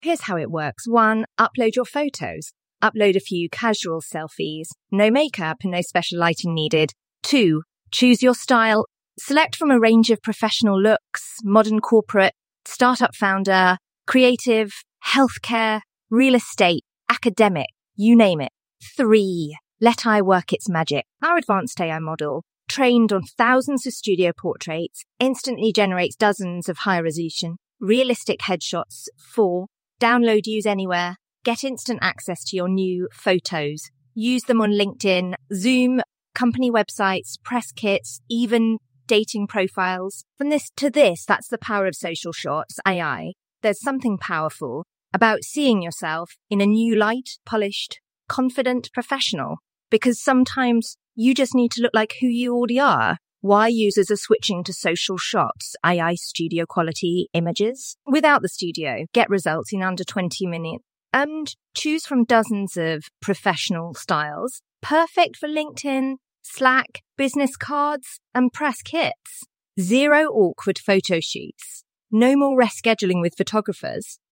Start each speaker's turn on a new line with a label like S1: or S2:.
S1: Here's how it works. 1, upload your photos. Upload a few casual selfies. No makeup and no special lighting needed. 2, choose your style. Select from a range of professional looks, modern corporate, startup founder, creative, healthcare, real estate, academic, you name it. 3, let AI work its magic. Our advanced AI model, trained on thousands of studio portraits, instantly generates dozens of high-resolution, realistic headshots. 4, download, use anywhere. Get instant access to your new photos. Use them on LinkedIn, Zoom, company websites, press kits, even dating profiles. From this to this, that's the power of social shots, AI. There's something powerful about seeing yourself in a new light, polished, confident professional. Because sometimes you just need to look like who you already are. Why users are switching to social shots, AI studio quality images. Without the studio, get results in under 20 minutes. And choose from dozens of professional styles, perfect for LinkedIn, Slack, business cards, and press kits. 0 awkward photo shoots. No more rescheduling with photographers.